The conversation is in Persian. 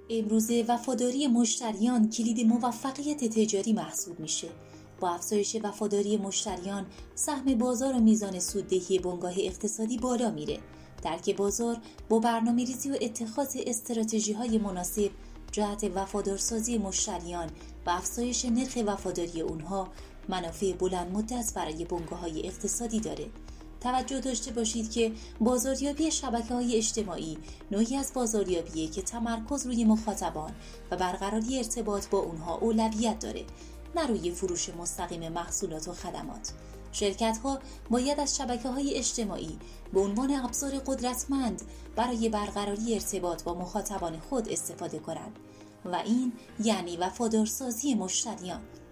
امروزه وفاداری مشتریان کلید موفقیت تجاری محسوب میشه. با افزایش وفاداری مشتریان، سهم بازار و میزان سوددهی بنگاه اقتصادی بالا میره. درک بازار با برنامه‌ریزی و اتخاذ استراتژی‌های مناسب جهت وفادارسازی مشتریان و افزایش نرخ وفاداری اونها منافع بلند مدت برای بنگاه‌های اقتصادی داره. توجه داشته باشید که بازاریابی شبکه‌های اجتماعی نوعی از بازاریابیه که تمرکز روی مخاطبان و برقراری ارتباط با اونها اولویت داره، نه روی فروش مستقیم محصولات و خدمات. شرکت‌ها باید از شبکه‌های اجتماعی به عنوان ابزار قدرتمند برای برقراری ارتباط با مخاطبان خود استفاده کنند و این یعنی وفادارسازی مشتریان.